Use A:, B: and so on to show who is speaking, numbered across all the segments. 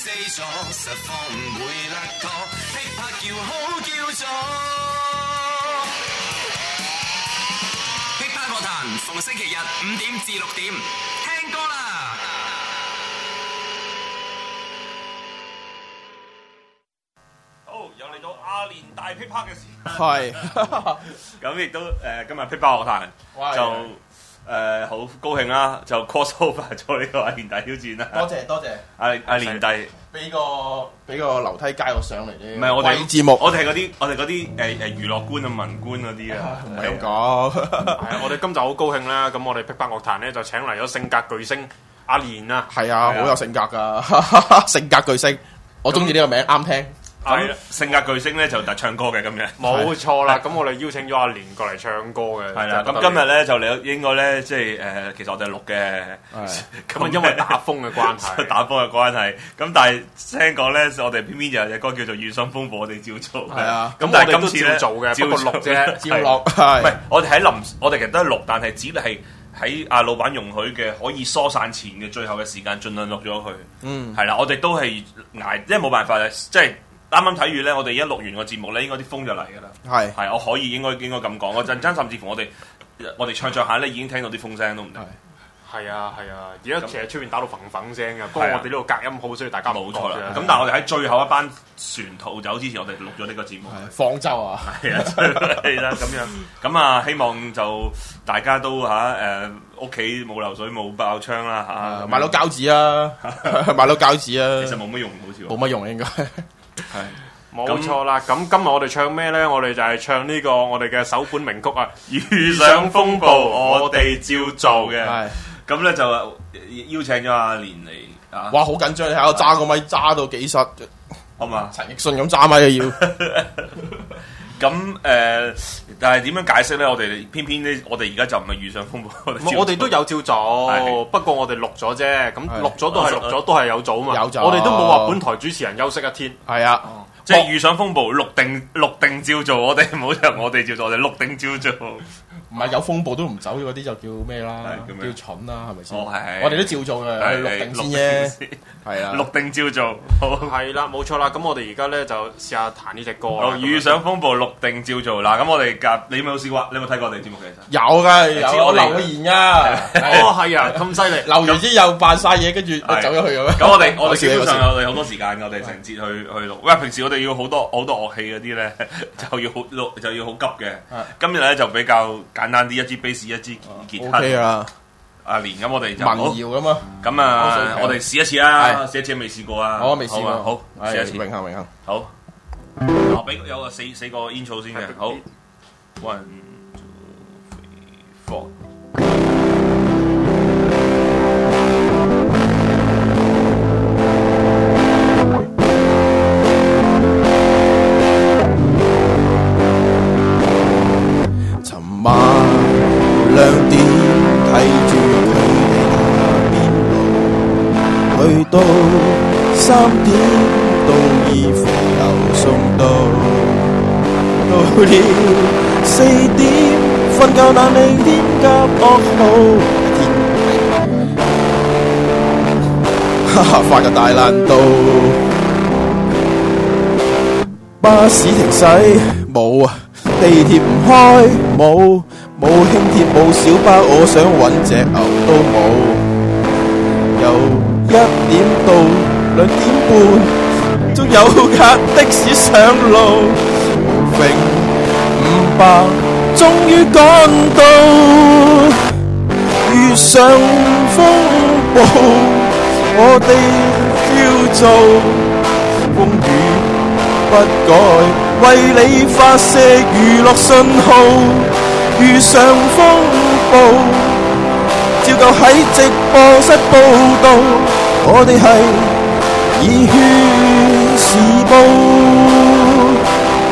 A: 死咗，實況唔會甩拖，噼啪叫好叫座。噼啪樂壇逢星期日5點至6點，聽歌啦！
B: 好，又嚟到阿連大噼啪嘅時間。
C: 係，
B: 咁亦都今日噼啪樂壇就好高興啦，就 cross over 咗呢個阿連大挑戰啦。
C: 多謝，
B: 阿連大
C: 俾個樓梯街我上嚟啫。
B: 唔係我哋
C: 節目，
B: 我哋係嗰啲娛樂官啊、文官嗰啲啊，
C: 唔係咁講。
D: 係啊，我哋今集好高興啦！咁我哋噼啪樂壇咧就請嚟咗性格巨星阿連啊。
C: 係啊，好有性格噶，性格巨星，我中意呢個名，啱聽。
B: 咁性格巨星咧就唱歌嘅今日。
D: 冇錯啦，咁我哋邀請咗阿連過嚟唱歌嘅。
B: 係啦，咁今日咧就你應該咧即係其實我哋係錄嘅，
D: 咁啊因為打風嘅關係，
B: 打風嘅關係。咁但係聽講咧，我哋偏偏就有隻歌叫做《遇上風暴》，我哋照做。
C: 係啊，
B: 咁但係今次咧
D: 照做嘅，不過錄啫，
C: 照錄。
B: 唔係我哋我哋其實都係錄，但係只係喺阿老闆容許嘅可以疏散前嘅最後嘅時間，盡量錄咗佢。係啦，我哋都係捱，即係冇辦法嘅，即係。啱啱睇完咧，我哋一錄完個節目咧，應該啲風就嚟㗎啦。係，我可以應該咁講。嗰陣間甚至乎我哋唱下咧，已經聽到啲風聲都唔定。
D: 係啊，而家其實出面打到嘭嘭聲嘅，不過我哋呢度隔音好，所以大家
B: 冇錯啦。咁但係我哋喺最後一班船逃走之前，我哋錄咗呢個節目。
C: 方舟啊，
B: 係啊，係啦咁樣。咁啊，希望就大家都屋企冇流水冇爆槍啦
C: 買到膠紙啊，買到膠紙啊。
B: 其實冇乜用，好似
C: 冇乜用應該。
D: 係冇錯啦，咁今日我哋唱咩咧？我哋就係唱呢個我哋嘅首本名曲啊！
B: 遇上風暴，我哋照做嘅。咁咧就邀請咗阿連嚟啊！
C: 哇，好緊張！你睇我揸個咪揸到幾實，
B: 好嘛？
C: 陳奕迅咁揸咪啊
B: 要。咁但係點樣解釋咧？我哋偏偏咧，我哋而家就唔係遇上風暴，
D: 我哋都有照做，不過我哋錄咗啫。咁錄咗都係錄咗，都係有做啊嘛。有做，我哋都冇話本台主持人休息一天。
C: 係啊，
B: 即係遇上風暴，錄定照做。我哋唔好就我哋照做，我哋錄定照做。
C: 唔係有風暴都唔走嗰啲就叫咩啦？叫蠢啦，係咪先？我哋都照做嘅，錄定先啫。係啊，
B: 錄定照做。好，
D: 係啦，冇錯啦。咁我哋而家咧就試下彈呢隻歌啦。
B: 遇上風暴，錄定照做。嗱，咁我哋夾，你有冇試過？你有冇睇過我哋節目其實？
C: 有㗎，有我留言㗎。
D: 哦，係啊，咁犀利！
C: 留完之後扮晒嘢，跟住走咗去咁樣。
B: 咁我哋基本上有好多時間，我哋成節去錄。喂，平時我哋要好多樂器嗰啲咧，就要好急嘅。今日咧就比較簡單啲，一支 bass 一支吉他。
C: OK 啊，
B: 阿連咁我哋就
C: 民謠咁啊。
B: 咁啊，我哋試一次啦，試一次未試過啊。
C: 我未試過，
B: 好，試一次。
C: 榮幸。
B: 好，我俾有個四個 intro 先嘅。好 ，1 2 3 4。
C: 晚2點睇住佢哋下邊路，去到3點都已扶流送到，到了4點瞓覺難明天急噩耗，哈哈發個大爛到，巴士停駛冇啊！地鐵唔開，冇輕鐵冇小巴，我想搵隻牛都冇。由1點到2點半，仲有架的士上路。榮500，終於趕到，遇上風暴，我哋要做風雨不改。為你發射娛樂信號，遇上風暴，照舊喺直播室報道，我哋係熱血時報。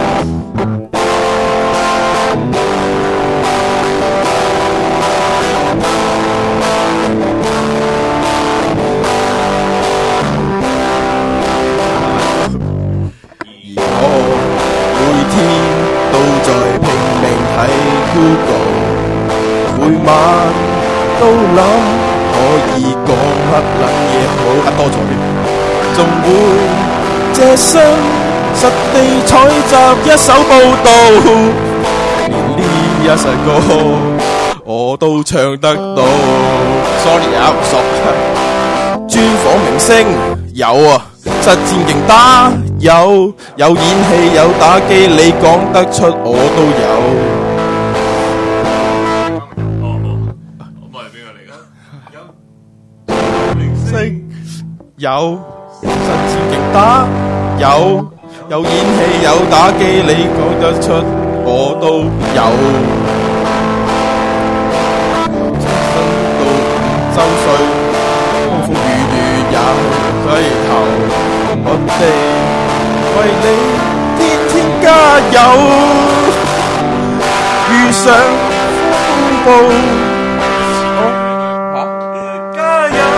C: 每晚都諗可以講乜撚嘢好，多咗添。 仲會這雙實地採集一手報道，連呢一首歌我都唱得到。Sorry 啊，唔熟。專訪明星有啊，實戰勁打有演戲有打機，你講得出我都有。
B: 咁係邊個嚟㗎？有明星
C: 有實戰勁打有演戲有打機，你講得出我都有。到5周歲，風風雨雨也去追求，我哋為你天天加油，遇上風暴。加油！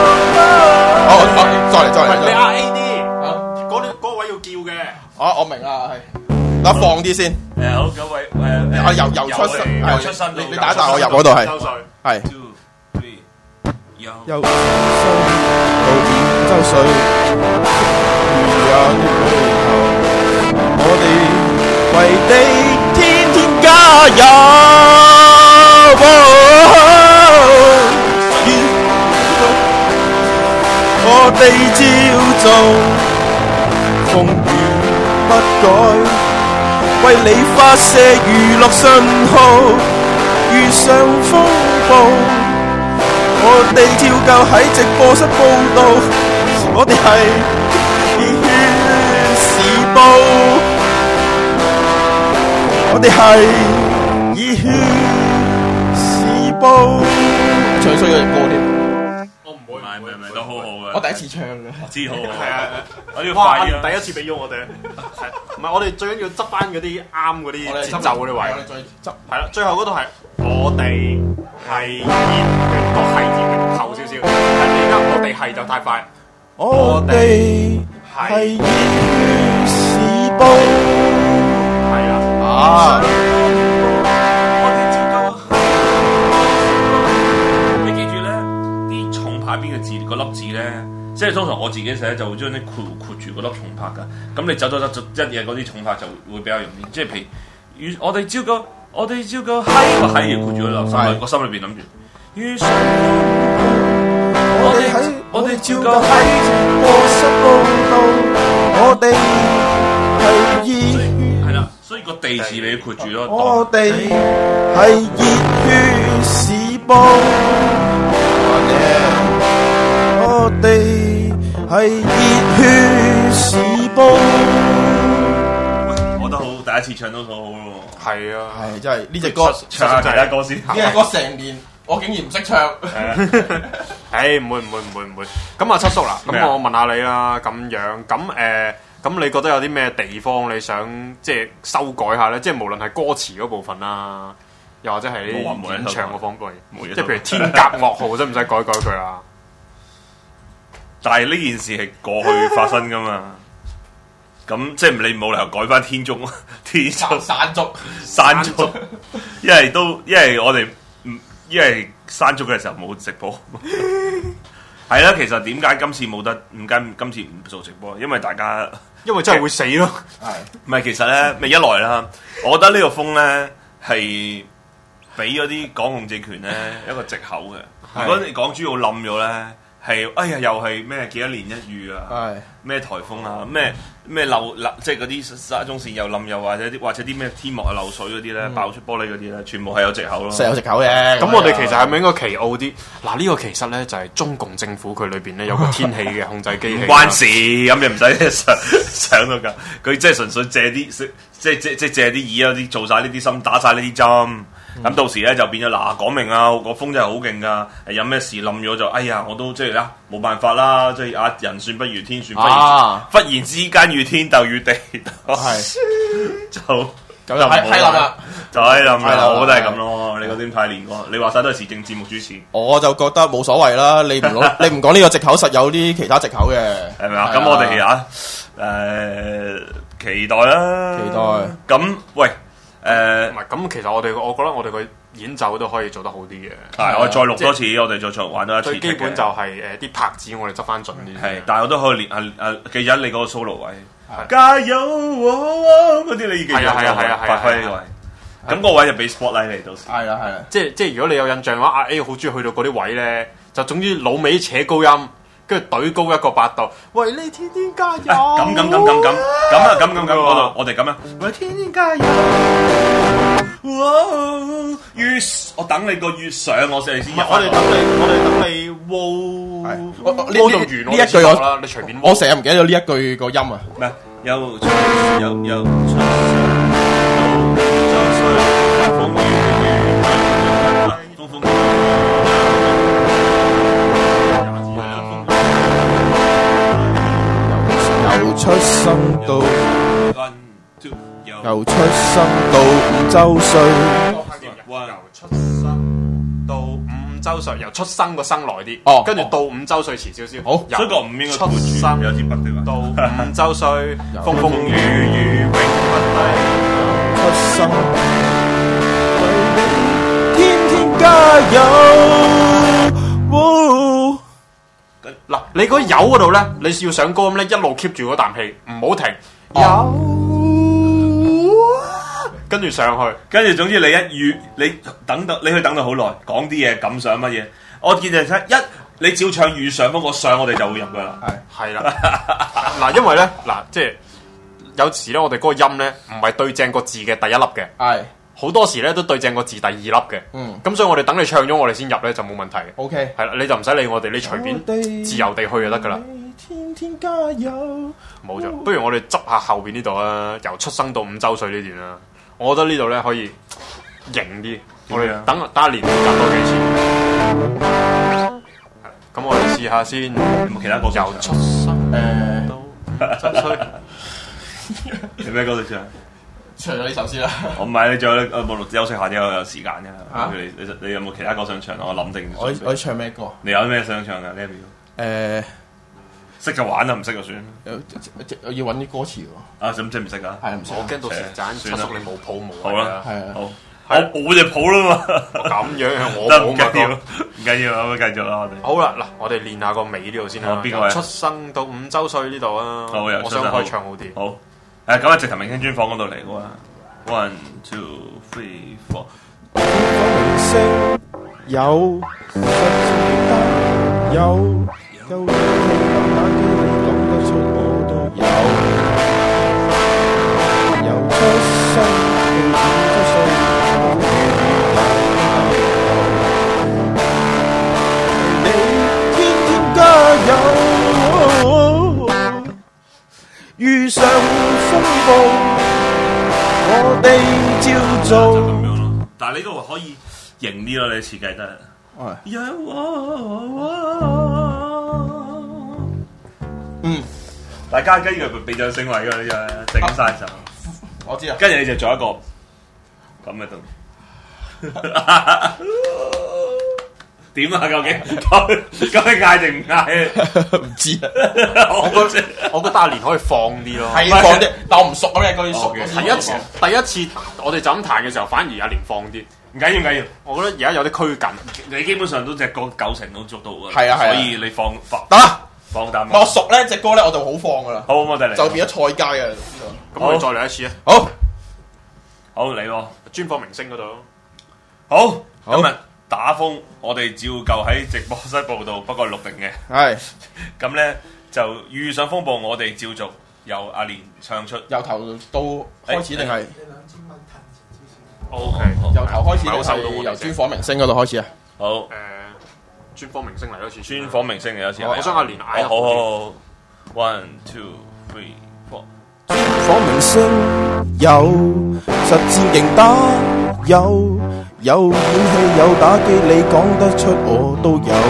C: 再嚟。
D: 你嗌 A D，嗰位要叫嘅。
C: 我明啦，係。嗱，放啲先。
B: 好，九位
C: 由出身，你打
B: 我
C: 入嗰度係。係。由出生到5周歲，如有回頭，我哋為你天天加油。我哋照做，風雨不改，為你發射娛樂信號，遇上風暴。我哋照舊喺直播室報道，我哋係熱血時報，我哋係熱血時報。唱衰咗隻歌添，
B: 我唔會，唔係都好好嘅。
C: 我第一次唱嘅，
B: 我知好好。係啊，我要
D: 哇！
B: 快
D: 第一次俾咗我哋，唔係我哋最緊要執翻嗰啲啱嗰啲節奏嗰啲位。
C: 我哋再執
D: 係啦，最後嗰度係我哋係熱個係字後少少，係你而家我哋係就太快。
C: 我哋係熱血時報，
D: 係啦。
C: 啊！
B: 我哋照舊。你記住咧，啲重拍邊個字個粒字咧，即係通常我自己寫就會將啲括住個粒重拍噶。咁你走一嘢嗰啲重拍就會比較容易。即係譬如我哋照舊。我哋照舊喺個喺要括住個心裏邊諗住。我哋照舊喺播室報道，我哋係熱。係啦，所以個地字你要括住咯。
C: 我哋係熱血時報，我哋係熱血時報。
B: 我覺得好，第一次唱都好好咯。
D: 係啊，
C: 係真係呢隻歌
B: 唱下其他歌先。
C: 呢隻歌成年我竟然唔識唱。
D: 唔會。咁啊，七叔啦，咁我問下你啦，咁樣咁你覺得有啲咩地方你想即係修改下咧？即係無論係歌詞嗰部分啦，又或者係啲演唱嗰方面，即係譬如天鴿噩耗，使唔使改佢啊？
B: 但係呢件事係過去發生噶嘛？咁即係你冇理由改翻天竺山竹，因為我哋因為山竹嘅時候冇直播，係啦。其實點解今次冇得？今次唔做直播？因為大家
D: 因為真係會死咯。
B: 係唔係？其實咧，咪一來啦，我覺得呢個風咧係俾嗰啲港共政權咧一個藉口嘅。如果你港珠澳冧咗咧，係哎呀又係咩幾多年一遇啊？咩颱風啊？咩漏即係嗰啲沙中線又冧，又或者啲咩天幕啊漏水嗰啲咧，爆出玻璃嗰啲咧，全部係有藉口咯。
C: 實有藉口嘅。
D: 咁我哋其實係咪應該奇奧啲？嗱，呢個其實咧就係中共政府佢裏邊咧有個天氣嘅控制機器。
B: 關事，咁你唔使想到㗎。佢即係純粹借啲即係借啲耳啊啲做晒呢啲針，打晒呢啲針。咁到時咧就變咗嗱，講明啊，個風真係好勁噶，有咩事冧咗就，哎呀，我都即係啦，冇辦法啦，即係人算不如天算不如，忽然之間與天鬥與地鬥，係就
C: 咁就係冧啦，
B: 就係冧啦，我覺得係咁咯。你嗰點睇連過？你話晒都係時政節目主持，
C: 我就覺得冇所謂啦。你唔講呢個藉口，實有啲其他藉口嘅，
B: 係咪啊？咁我哋期待啦，
C: 期待。
B: 咁喂。
D: 唔係咁，其實我覺得我哋個演奏都可以做得好啲嘅。
B: 係，我再錄多次，我哋再玩多一次。
D: 最基本就係啲拍子，我哋執翻準啲。
B: 係，但係我都可以練記緊你嗰個 solo 位，加油嗰啲你已經有發揮呢個位。咁個位就俾 spotlight 嚟到時。
E: 係啦，
D: 即係如果你有印象嘅話，阿 A 好中意去到嗰啲位咧，就總之老尾扯高音，跟住懟高一個八度，為你天天加油。
B: 咁我哋咁樣，為天天加油。我等你個月上，我先入。
D: 我哋等你，哇！呢
E: 一句
D: 你隨便。
E: 我成日唔記得咗呢一句個音啊。
B: 咩？有
C: 出生到由出生到5周歲，
D: 由出生個生耐啲，
E: 哦，
D: 跟住到5周歲遲少少。
E: 好，
B: 所以個5應該
D: 出生
B: 有啲不對
D: 到5周歲，風風雨雨永不低。
C: 出生為你天天加油。
D: 嗱，你嗰油嗰度咧，你要上高咁咧，一路 keep 住嗰啖氣，唔好停。跟住上去，
B: 跟住總之你等到你去等到好耐，講啲嘢感想乜嘢，我見就你照唱遇上風個上，我哋就會入噶啦。
D: 係啦，嗱，因為咧即係有時咧，我哋嗰個音咧唔係對正個字嘅第一粒嘅，
E: 係
D: 好多時咧都對正個字第2粒嘅。咁所以我哋等你唱咗，我哋先入咧就冇問題。
E: OK，
D: 係啦，你就唔使理我哋，你隨便自由地去就得噶啦。
C: 天天加油。
D: 冇咗，不如我哋執下後邊呢度啊，由出生到5周歲呢段啦。我覺得呢度咧可以型啲，我哋等一年夾多幾次。咁我哋試下先，有
B: 冇其他歌
D: 由出生到5周歲，
B: 有咩歌你唱？
E: 唱咗呢首先啦。
B: 我唔係，你仲有冇錄休息下啲有時間嘅？你有冇其他歌想唱？我諗定。
E: 我唱咩歌？
B: 你有咩想唱嘅呢一秒？識就玩啦，唔識就算。
E: 要揾啲歌詞喎。
B: 啊，咁即係唔識啊？
E: 係唔識。
D: 我驚到時陣七叔你冇譜冇。
B: 好啦，
E: 係啊，
B: 好。我隻譜啦嘛。
D: 咁樣我
B: 唔緊要，我繼續啦，我哋。
D: 好啦，嗱，我哋練下個尾呢度先啦。
B: 邊個？
D: 出生到5周歲呢度啊。
B: 好，
D: 我想可以唱好啲。
B: 好。咁啊，直頭明星專訪嗰度嚟嘅喎。1 2 3 4。
C: 明星有實情有勇氣打機，你講得出我都有。由出生到5周歲，你天天加油。遇上風暴，我哋照做。
B: 就咁樣咯，但係你都話可以型啲咯，你設計得。大家跟住俾掌聲位㗎，呢隻整晒就。
E: 我知啊。
B: 跟住你就做一個咁嘅動作。點啊？究竟咁你嗌定唔嗌？
E: 唔知啊。
D: 我覺得阿連可以放啲咯。
E: 係放啲，但我唔熟咁嘅嗰啲熟嘅。
D: 第一次我哋就咁彈嘅時候，反而阿連放啲。
B: 唔緊要，
D: 我覺得而家有啲拘謹。
B: 你基本上都隻歌90%都捉到㗎。
E: 係啊，
B: 所以你放
E: 得啦。
B: 放膽。
E: 我熟咧隻歌咧，我就好放噶啦。
B: 好，我哋嚟。
E: 就變咗菜街嘅。
D: 咁我哋再嚟一次啊！
B: 好嚟喎，
D: 專訪明星嗰度。
B: 好，今日打風，我哋照舊喺直播室報道，不過錄定嘅。
E: 係。
B: 咁咧就遇上風暴，我哋照續由阿連唱出。
E: 由頭到開始定係
D: ？O K，
E: 由頭開始定係由專訪明星嗰度開始啊？
B: 好。
D: 專訪明星嚟多次。
B: 專訪明星嚟多次。
D: 我想阿連嗌。
B: 好。1 2 3 4。
C: 專訪明星有實戰勁打有演戲有打機，你講得出我都有。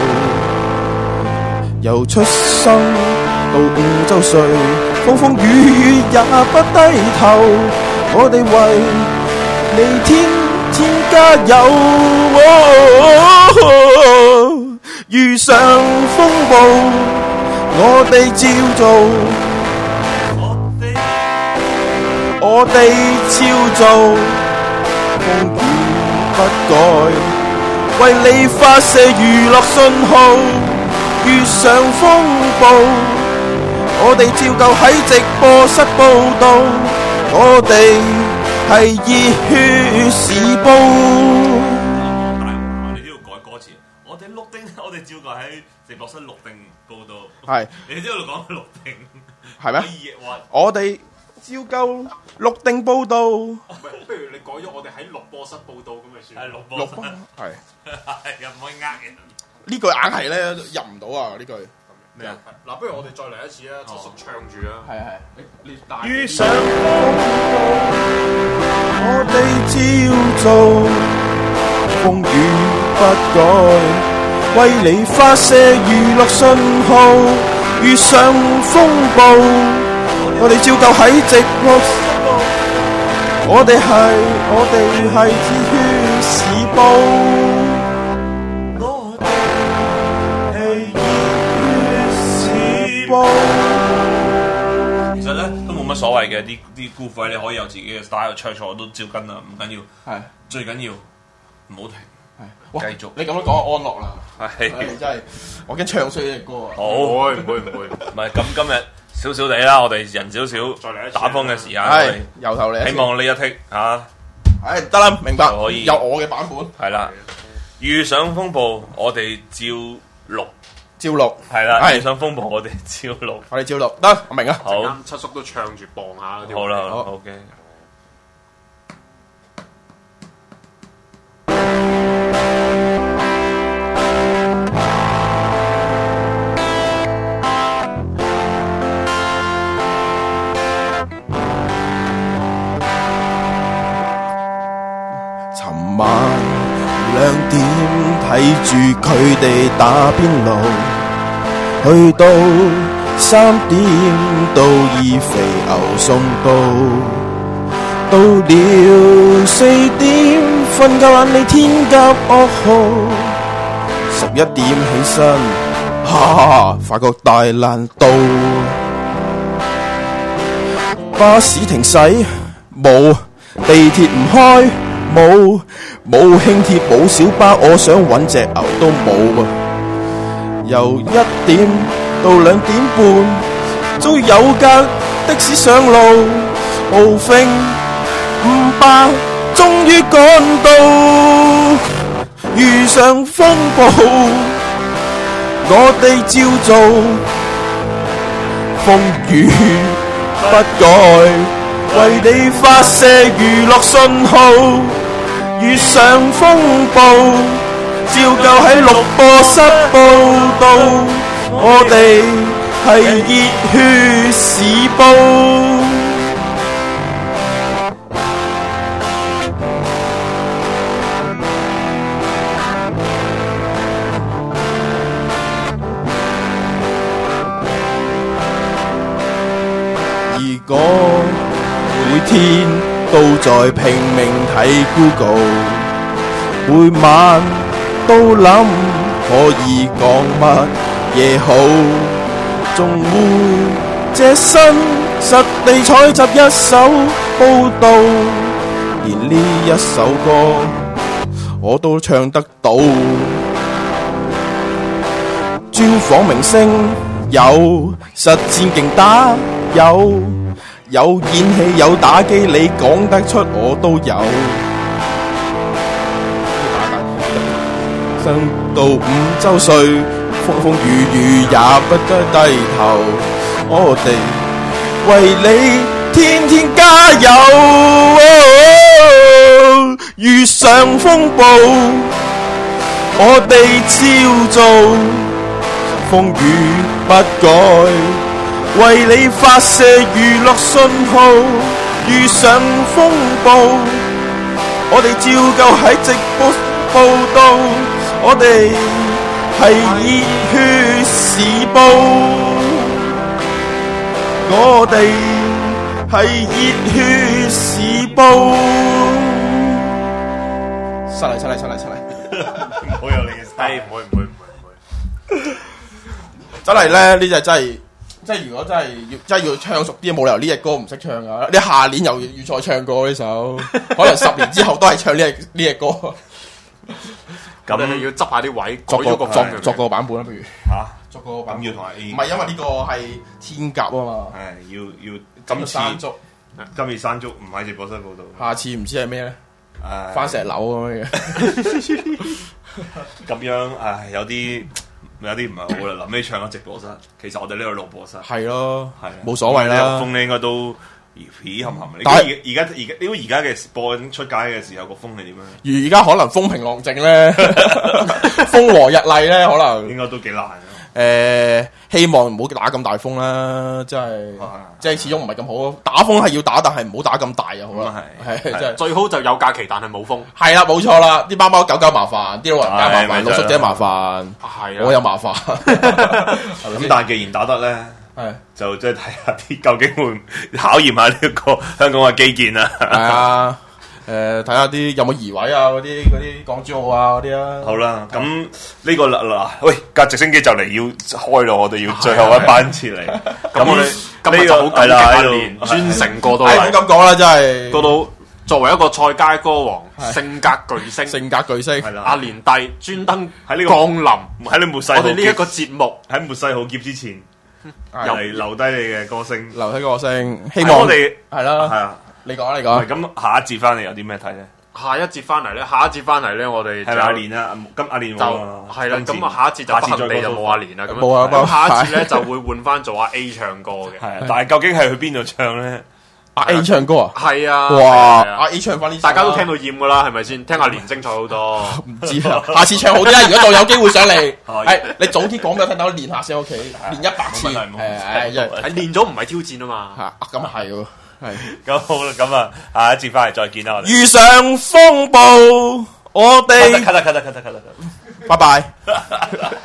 C: 由出生到5周歲，風風雨雨也不低頭，我哋為你天天加油。遇上風暴，我哋照做，我哋照做， 風雨不改，為你發射娛樂信號，遇上風暴，我哋照舊喺直播室報道，我哋係熱血時報。
B: 你都要改歌詞。我哋錄定，我哋照舊喺直播室錄定報道。
C: 係，
B: 你知道講錄定
C: 係咩？
B: 可以話
C: 我哋照舊錄定報道。
D: 不如你改咗我哋喺錄播室報道咁咪算。
B: 係錄播室，
C: 係
B: 又唔可以呃人。
C: 呢句硬係咧入唔到啊！呢句
B: 咩啊？
D: 嗱，不如我哋再嚟一次啊，七叔唱住啊。
C: 係
D: 你大
C: 遇上風暴，我哋照做，風雨不改，為你發射娛樂信號。遇上風暴，我哋照舊喺直播。我哋係熱血時報。
B: 其實咧都冇乜所謂嘅，啲姑費你可以有自己嘅 style 唱錯都照跟啦，唔緊要。
C: 係
B: 最緊要唔好停，
C: 哇
B: 繼續。
C: 你咁樣講安樂啦，
B: 係
C: 真係我驚唱衰呢隻歌啊！
B: 好，
D: 唔會。
B: 唔係咁今日少少地啦，我哋人少少，
D: 再嚟一次
B: 打風嘅時間，
C: 係由頭嚟，
B: 希望呢一剔嚇
C: 係得啦，明白
B: 可以
C: 有我嘅版本，
B: 係啦。遇上風暴，我哋照錄，
C: 照錄
B: 係啦。
C: 係
B: 遇上風暴，我哋照錄。
C: 我哋照錄得，我明啊。
B: 好，
D: 啱七叔都唱住磅下嗰啲。
B: 好啦
C: 好
B: ，OK。
C: 尋晚2點睇住佢哋打邊爐，去到3點都已肥牛送到，到了4點瞓覺眼你天急噩耗，11點起身，發覺大難到，巴士停駛冇，地鐵唔開。冇輕鐵冇小巴，我想搵隻牛都冇啊！由1點到2點半，終於有架的士上路，無揈500，終於趕到。遇上風暴，我哋照做，風雨不改。為你發射娛樂信號，遇上風暴，照舊喺錄播室報道，我哋係熱血時報。如果每天都在拼命睇 Google， 每晚都諗可以講乜嘢好，仲會隻身實地採集一手報道，連呢一首歌我都唱得到。專訪明星有，實戰勁打有演戲有打機，你講得出我都有。生到5周歲，風風雨雨也不得低頭。我哋為你天天加油。遇上風暴，我哋照做，風雨不改。為你發射娛樂信號，遇上風暴，我哋照舊喺直播報道，我哋係熱血時報，我哋係熱血時報。出嚟！
B: 好有你嘅 style，
D: 唔會。
C: 真係咧，呢隻真係。
E: 即係如果真係要唱熟啲，冇理由呢隻歌唔識唱噶。你下年又要再唱過呢首，可能10年之後都係唱呢隻歌。
D: 咁你要執下啲位，改咗個
E: 作個版本啦，不如
B: 嚇
E: 作個版本。
B: 咁要同阿 A
E: 唔係因為呢個係天鴿啊嘛。
B: 係要
E: 今次山竹，
B: 今日山竹唔喺直播室報道。
E: 下次唔知係咩咧？
B: 誒
E: 番石榴咁樣嘅。
B: 咁樣有啲唔係好啦。臨尾唱咗直播室，其實我哋呢個錄播室
E: 係咯，
B: 係
E: 冇所謂啦。
B: 風咧應該都咦冚冚。
E: 但係
B: 而家嘅播出街嘅時候個風係點樣？
E: 而家可能風平浪靜咧，風和日麗咧，可能
B: 應該都幾難。
E: 希望唔好打咁大風啦，即係始終唔係咁好。打風係要打，但係唔好打咁大就好啦。係真係
D: 最好就有假期，但係冇風。
E: 係啦，冇錯啦，啲貓貓狗狗麻煩，啲老人家麻煩，露宿者麻煩，我有麻煩。
B: 咁但係既然打得咧，
E: 係
B: 就即係睇下啲究竟會考驗下呢個香港嘅基建啊。
E: 係啊。睇下啲有冇移位啊，嗰啲港珠澳啊嗰啲啊。
B: 好啦，咁呢個嗱，喂，架直升機就嚟要開咯，我哋要最後一班次嚟。咁我哋
D: 今日就好感激阿連專程過到嚟。
E: 咁講啦，真係
D: 過到作為一個賽街歌王、性格巨星、
B: 係啦，
D: 阿連帝專登
B: 喺呢個
D: 降臨
B: 喺你末世，我
D: 哋呢一個節目
B: 喺末世浩劫之前，又嚟留低你嘅歌聲，
E: 留低歌聲，希望
B: 我哋
E: 係啦，
B: 係啊。
E: 你講。
B: 咁下一節翻嚟有啲咩睇咧？
D: 下一節翻嚟咧，我哋
B: 係咪阿連啊？咁阿連
D: 就係啦。咁啊，下一節就不幸地就冇阿連啦。
E: 冇啊，
D: 咁下一節咧就會換翻做阿 A 唱歌嘅。
B: 係啊，但係究竟係去邊度唱咧？
E: 阿 A 唱歌啊？
D: 係啊！
E: 哇！阿 A 唱翻呢，
D: 大家都聽到厭噶啦，係咪先？聽阿連精彩好多。
E: 唔知啊，下次唱好啲啦。如果到有機會上嚟，係你早啲講俾我聽，等我練下先。屋企練100次，
D: 係練咗唔係挑戰啊嘛。
E: 咁啊係喎。係
B: 咁好啦，咁啊，下一節翻嚟再見啦，我哋
E: 遇上風暴，我哋
B: 咳，
E: 拜拜。